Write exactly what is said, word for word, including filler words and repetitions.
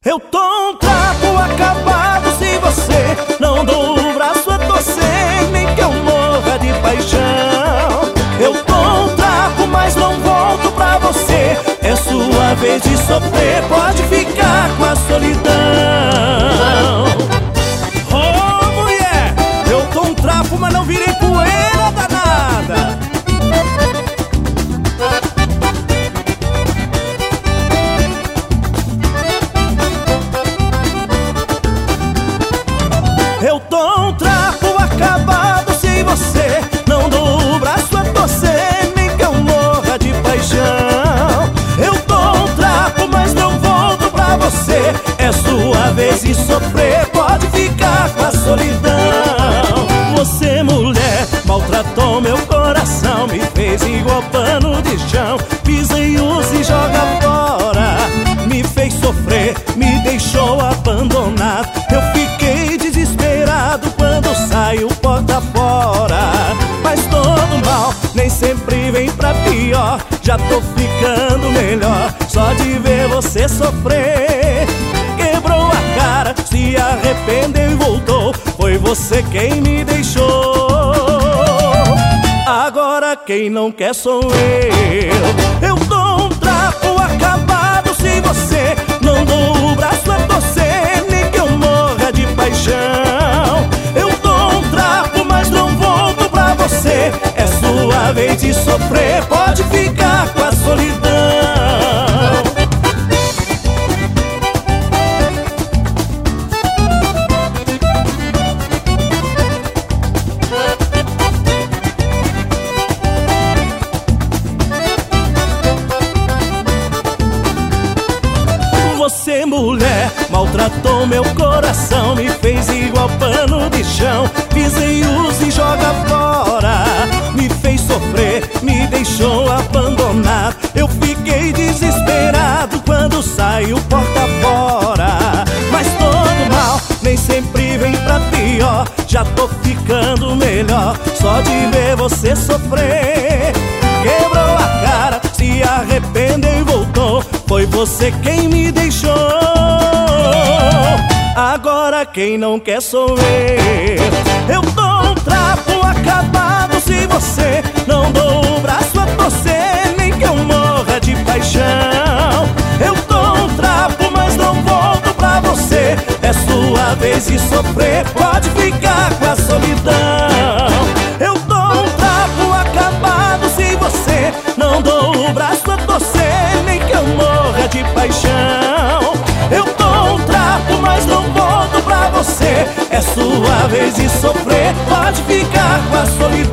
Eu tô um trapo acabado se você não dou o braço a torcer, nem que eu morra de paixão. Eu tô um trapo, mas não volto pra você. É sua vez de sofrer, pode ficar com a solidão. Oh, mulher, eu tô um trapo, mas não virei poeira danada. Eu tô um trapo acabado sem você, não dou o braço a torcer, nem que eu morra de paixão. Eu tô um trapo, mas não volto pra você. É sua vez de sofrer, pode ficar com a solidão. Você, mulher, maltratou meu coração, me fez igual pano de chão, pisa e usa e joga fora. Me fez sofrer, me deixou abandonado. Eu fiquei desesperado quando saiu porta fora. Mas todo mal nem sempre vem pra pior. Já tô ficando melhor só de ver você sofrer. Quebrou a cara, se arrependeu e voltou. Foi você quem me deixou. Agora quem não quer sou eu. Eu tô um trapo acabado sem você, não dou o braço a torcer, nem que eu morra de paixão. Eu tô um trapo, mas não volto pra você. É sua vez de sofrer, pode ficar com a solidão. Você, mulher, maltratou meu coração, me fez igual pano de chão, pisa e usa e joga fora. Me fez sofrer, me deixou abandonado. Eu fiquei desesperado quando saiu porta fora. Mas todo mal nem sempre vem pra pior. Já tô ficando melhor só de ver você sofrer. Quebrou a cara, se arrependeu e voltou. Foi você quem me deixou. Agora quem não quer sou eu. Eu tô um trapo acabado se você não dou o braço a torcer, nem que eu morra de paixão. Eu tô um trapo, mas não volto pra você. É sua vez de sofrer, pode ficar com a solidão. Eu tô um trapo acabado se você não dou o braço a torcer, nem que eu morra de paixão. Eu tô um trapo, mas não volto pra você. É sua vez de sofrer, pode ficar com a solidão.